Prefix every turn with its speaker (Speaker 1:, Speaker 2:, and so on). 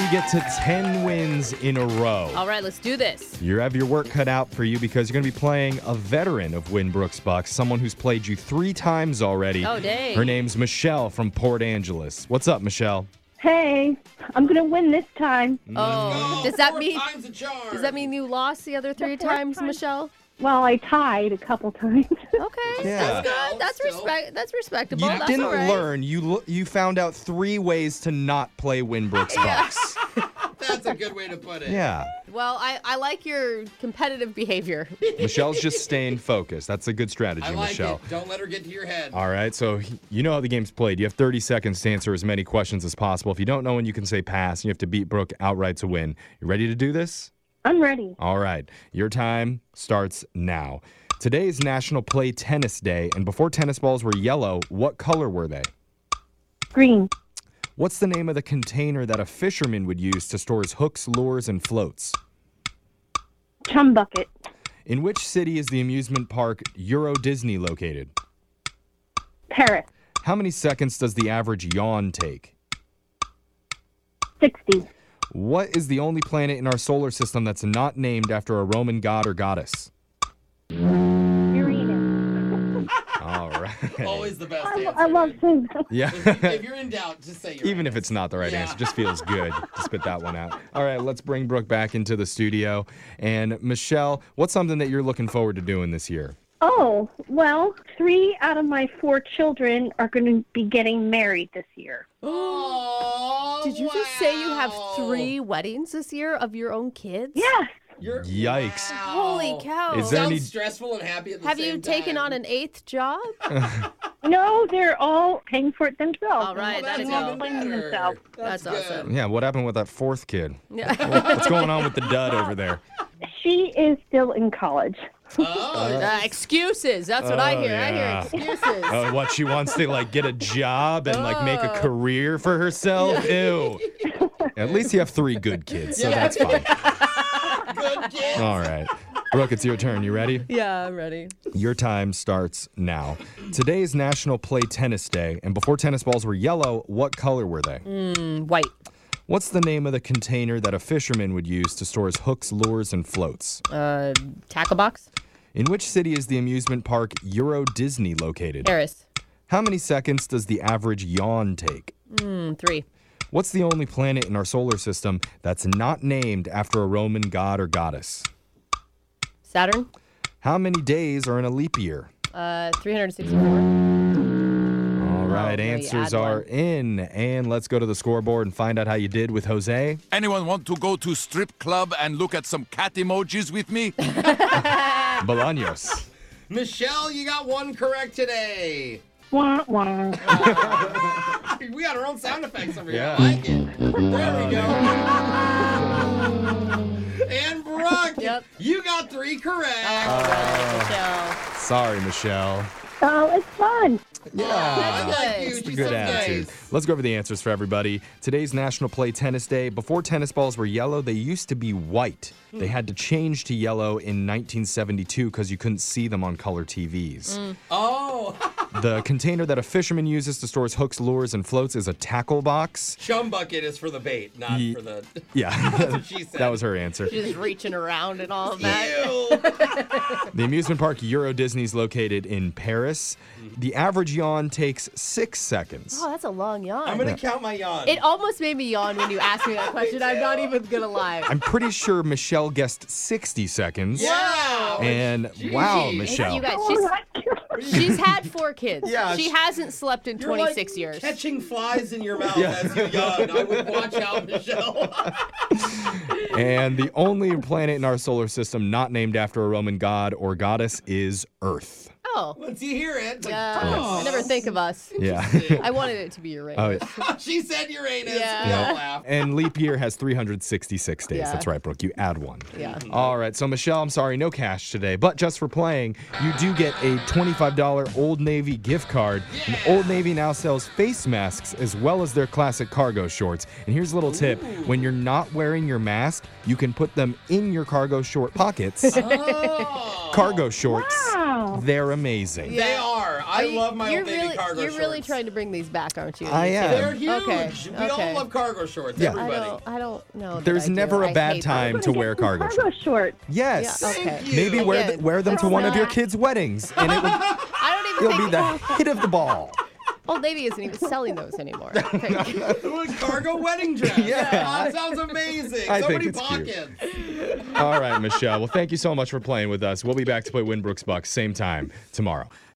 Speaker 1: you get to 10 wins in a row.
Speaker 2: All right, let's do this.
Speaker 1: You have your work cut out for you because you're going to be playing a veteran of Winbrooks Bucks, someone who's played you 3 times already.
Speaker 2: Oh, dang.
Speaker 1: Her name's Michelle from Port Angeles. What's up, Michelle?
Speaker 3: Hey, I'm going to win this time.
Speaker 2: Oh,
Speaker 4: Go.
Speaker 2: does that
Speaker 4: 4
Speaker 2: mean
Speaker 4: times a charm.
Speaker 2: does that mean you lost the other 3 times, Michelle?
Speaker 3: Well, I tied a couple times.
Speaker 2: Okay,
Speaker 1: Yeah.
Speaker 2: that's good. That's
Speaker 4: Still.
Speaker 2: That's respectable.
Speaker 1: You
Speaker 2: That's
Speaker 1: didn't
Speaker 2: all right.
Speaker 1: learn. You found out 3 ways to not play Winbrooks Bucks.
Speaker 4: That's a good way to put it.
Speaker 1: Yeah.
Speaker 2: Well, I like your competitive behavior.
Speaker 1: Michelle's just staying focused. That's a good strategy,
Speaker 4: I like
Speaker 1: Michelle.
Speaker 4: it. Don't let her get to your head.
Speaker 1: All right, so you know how the game's played. You have 30 seconds to answer as many questions as possible. If you don't know when, you can say pass. You have to beat Brooke outright to win. You ready to do this?
Speaker 3: I'm ready.
Speaker 1: All right, your time starts now. Today is National Play Tennis Day, and before tennis balls were yellow, what color were they?
Speaker 3: Green.
Speaker 1: What's the name of the container that a fisherman would use to store his hooks, lures, and floats?
Speaker 3: Chum bucket.
Speaker 1: In which city is the amusement park Euro Disney located?
Speaker 3: Paris.
Speaker 1: How many seconds does the average yawn take?
Speaker 3: 60.
Speaker 1: What is the only planet in our solar system that's not named after a Roman god or goddess?
Speaker 3: Uranus.
Speaker 1: All right.
Speaker 4: Always the best answer.
Speaker 3: I love Susan.
Speaker 1: Yeah.
Speaker 4: If you're in doubt, just say you're
Speaker 1: Even if it's not the right answer, just feels good to spit that one out. All right, let's bring Brooke back into the studio. And Michelle, what's something that you're looking forward to doing this year?
Speaker 3: Oh, well, 3 out of my 4 children are going to be getting married this year.
Speaker 4: Oh,
Speaker 2: Did you just say you have 3 weddings this year of your own kids?
Speaker 3: Yes.
Speaker 1: Yikes.
Speaker 4: Wow.
Speaker 2: Holy cow.
Speaker 1: Is there
Speaker 4: Sounds
Speaker 1: any-
Speaker 4: stressful and happy at the
Speaker 2: Have
Speaker 4: same
Speaker 2: you taken
Speaker 4: time.
Speaker 2: on an 8th job?
Speaker 3: No, they're all paying for it themselves.
Speaker 2: All right,
Speaker 4: Well,
Speaker 2: that'll
Speaker 4: that's
Speaker 2: go.
Speaker 4: even
Speaker 3: Blaming
Speaker 4: better.
Speaker 3: themselves.
Speaker 2: That's
Speaker 4: good.
Speaker 2: awesome.
Speaker 1: Yeah, what happened with that 4th kid?
Speaker 2: Yeah.
Speaker 1: What's going on with the dud over there?
Speaker 3: She is still in college.
Speaker 4: Oh,
Speaker 2: Excuses. That's what I hear.
Speaker 1: yeah.
Speaker 2: I hear excuses.
Speaker 1: What, she wants to, get a job and, make a career for herself? Ew. At least you have 3 good kids, so that's fine.
Speaker 4: good kid.
Speaker 1: All right. Brooke, it's your turn. You ready?
Speaker 2: Yeah, I'm ready.
Speaker 1: Your time starts now. Today is National Play Tennis Day, and before tennis balls were yellow, what color were they?
Speaker 2: White.
Speaker 1: What's the name of the container that a fisherman would use to store his hooks, lures, and floats?
Speaker 2: Tackle box.
Speaker 1: In which city is the amusement park Euro Disney located?
Speaker 2: Paris.
Speaker 1: How many seconds does the average yawn take?
Speaker 2: 3.
Speaker 1: What's the only planet in our solar system that's not named after a Roman god or goddess?
Speaker 2: Saturn.
Speaker 1: How many days are in a leap year?
Speaker 2: 364.
Speaker 1: All right,
Speaker 2: no, you
Speaker 1: answers
Speaker 2: add
Speaker 1: are
Speaker 2: one.
Speaker 1: in. And let's go to the scoreboard and find out how you did with Jose.
Speaker 5: Anyone want to go to strip club and look at some cat emojis with me?
Speaker 1: Bolaños.
Speaker 4: Michelle, you got 1 correct today.
Speaker 3: Wah, wah.
Speaker 4: We got our own sound effects over here.
Speaker 1: Yeah.
Speaker 4: I like it. There we go. And Brooke,
Speaker 2: Yep.
Speaker 4: you got 3 correct.
Speaker 2: Michelle.
Speaker 1: Sorry, Michelle.
Speaker 3: Oh, it's fun.
Speaker 4: I like
Speaker 2: good.
Speaker 4: you.
Speaker 2: It's
Speaker 4: She's
Speaker 1: Good
Speaker 4: so
Speaker 1: attitude.
Speaker 4: nice.
Speaker 1: Let's go over the answers for everybody. Today's National Play Tennis Day. Before tennis balls were yellow, they used to be white. They had to change to yellow in 1972 because you couldn't see them on color TVs.
Speaker 4: Oh,
Speaker 1: The container that a fisherman uses to store his hooks, lures, and floats is a tackle box.
Speaker 4: chum bucket is for the bait, not
Speaker 1: Ye-
Speaker 4: for the.
Speaker 1: Yeah,
Speaker 4: That's what she said.
Speaker 1: that was her answer.
Speaker 2: She's just reaching around and all of that.
Speaker 4: Ew.
Speaker 1: The amusement park Euro Disney is located in Paris. The average yawn takes 6 seconds.
Speaker 2: Oh, that's a long yawn.
Speaker 4: I'm gonna count my yawn.
Speaker 2: It almost made me yawn when you asked me that question. I'm not even gonna lie.
Speaker 1: I'm pretty sure Michelle guessed 60 seconds.
Speaker 4: Wow.
Speaker 1: And wow,
Speaker 4: Jeez.
Speaker 1: Michelle.
Speaker 2: You guys,
Speaker 3: Oh,
Speaker 2: she's had 4 kids.
Speaker 1: Yeah,
Speaker 2: She hasn't slept in
Speaker 4: You're
Speaker 2: 26
Speaker 4: like
Speaker 2: years.
Speaker 4: catching flies in your mouth as you yawn. I would watch out, Michelle.
Speaker 1: And the only planet in our solar system not named after a Roman god or goddess is Earth.
Speaker 2: Oh.
Speaker 4: Once you hear it, it's like,
Speaker 2: I never think of us.
Speaker 1: Yeah.
Speaker 2: I wanted it to be Uranus.
Speaker 1: Oh, yeah.
Speaker 4: she said Uranus.
Speaker 2: Yeah.
Speaker 4: Don't laugh.
Speaker 1: And leap year has 366 days.
Speaker 2: Yeah.
Speaker 1: That's right, Brooke. You add 1.
Speaker 2: Yeah.
Speaker 1: All right. So, Michelle, I'm sorry, no cash today. But just for playing, you do get a $25 Old Navy gift card. And Old Navy now sells face masks as well as their classic cargo shorts. And here's a little tip. When you're not wearing your mask, you can put them in your cargo short pockets.
Speaker 4: Oh.
Speaker 1: Cargo shorts.
Speaker 3: wow.
Speaker 1: They're amazing. amazing.
Speaker 4: They are. I love my
Speaker 2: you're
Speaker 4: Old Navy
Speaker 2: really,
Speaker 4: cargo
Speaker 2: You're
Speaker 4: shorts.
Speaker 2: really trying to bring these back, aren't you?
Speaker 1: I
Speaker 2: You
Speaker 1: am.
Speaker 2: two?
Speaker 4: They're huge.
Speaker 2: Okay.
Speaker 4: We all
Speaker 2: okay.
Speaker 4: love cargo shorts,
Speaker 1: Yeah.
Speaker 4: everybody.
Speaker 2: I don't know. that
Speaker 1: There's
Speaker 2: I do.
Speaker 1: never a
Speaker 2: I
Speaker 1: bad
Speaker 2: hate
Speaker 1: time
Speaker 2: them.
Speaker 1: to wear cargo shorts.
Speaker 3: shorts.
Speaker 1: Yes.
Speaker 2: Yeah, okay.
Speaker 4: Thank you.
Speaker 1: Maybe
Speaker 2: Again,
Speaker 1: wear them to
Speaker 2: that's
Speaker 1: one of your
Speaker 2: not-
Speaker 1: kids' weddings, and
Speaker 2: I don't even
Speaker 1: it'll be
Speaker 2: think
Speaker 1: the hit of the ball.
Speaker 2: Old Navy isn't even selling those anymore. Okay.
Speaker 4: A cargo wedding dress.
Speaker 1: Yeah.
Speaker 4: That sounds amazing.
Speaker 1: I
Speaker 4: So
Speaker 1: think
Speaker 4: many
Speaker 1: it's cute.
Speaker 4: pockets.
Speaker 1: All right, Michelle. Well, thank you so much for playing with us. We'll be back to play Winbrooks Bucks same time tomorrow.